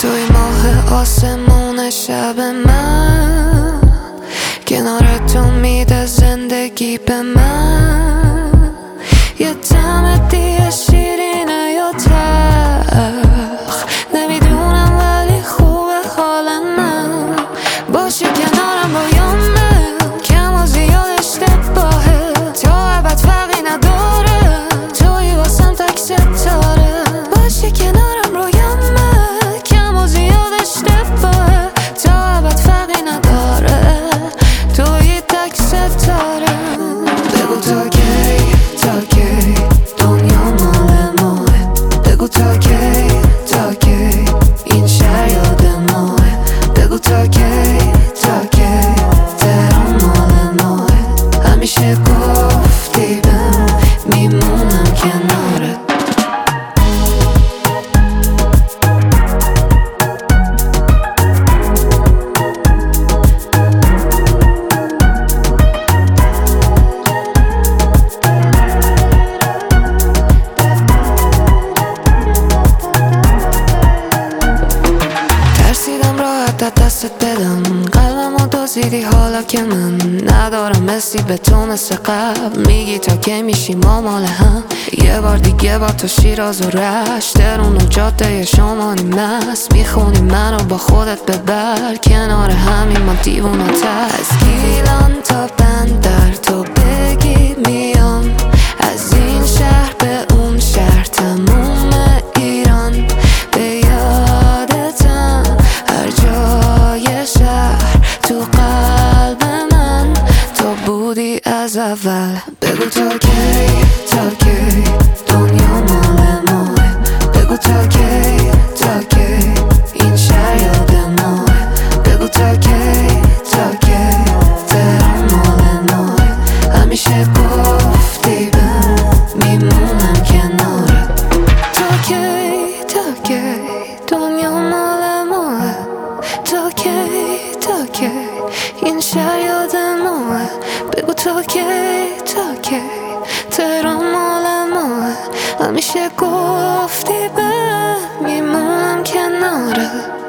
توی ماه آسمون شب من، کنار تو میده زندگی به من یه طعم دیگه، شیرینه یا تلخ نمیدونم، ولی خوبه حال من. باشی کنارم رویامه، کم و زیاد اشتباهه، تا ابد فرقی نداره، توی واسم تک ستاره. باشی کنارم رویامه، کم و زیاد اشتباهه، تا ابد فرقی نداره، توی تک ستاره. بگو تا کی، تا کی دنیا مال ماه، بگو تا کی، تا کی این شهر یاد ماه، بگو تا کی، تا کی تهران مال ماه. همیشه گفتی بهم میمونم کنارت. ترسیدم راحت دستت بدم، قلبمو دزدیدی حالا که من ندارم مسی به تو مثل قبل. میگی تا کی میشی ما مال هم، یه بار دیگه با تو شیراز و رشت، درون و جاده شمالی مست، میخونی منو با خودت ببر، کنار همین ما دیوونه از گیلان تا بندر. تو بگی میام از این شهر به اون شهر، تموم ایران به یادتم، هر جای شهر تو قلب من تو بودی از اول. بگو تا کی، تا کی دنیا مال ماه، بگو تا کی، تا کی این شهر یاد ماه، بگو تا کی، تا کی تهران مال ماه. همیشه گفتی بهم میمونم کنارت. تا کی، تا کی دنیا مال ماه، تا کی، تا کی این شهر یاد ماه، بگو تا کی، تا کی تهران مال ماه. همیشه گفتی بهم میمونم کنارت.